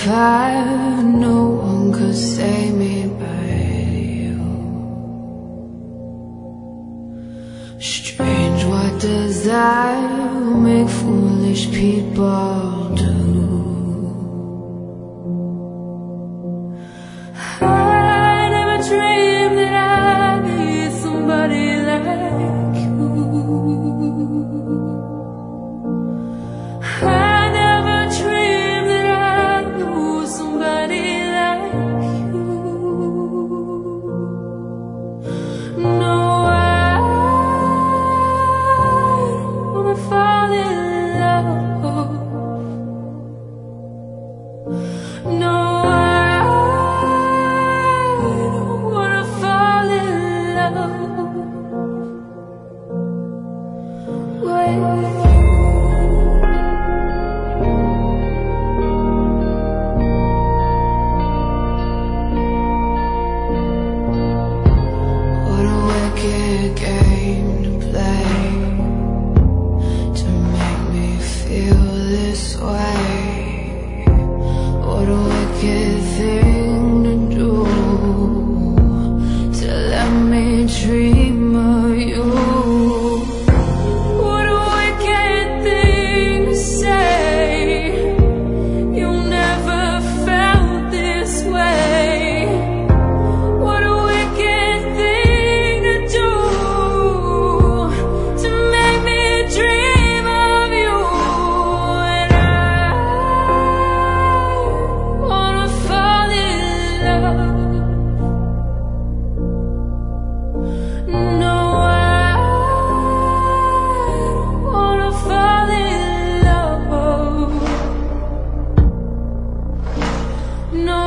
fire, no one could save me but you. Strange what desire make foolish people do. I never dreamed that I'd be somebody like you. I never dreamed that I'd know somebody like you. No, I don't wanna fall in love. No, I don't wanna fall in love with you. What a wicked game to play, to make me feel this way. What a wicked thing to do, to let me dream of you. What a wicked thing to say, you never felt this way. What a wicked thing to do, to make me dream of you. And I wanna fall in love. No, I don't wanna fall in love. No,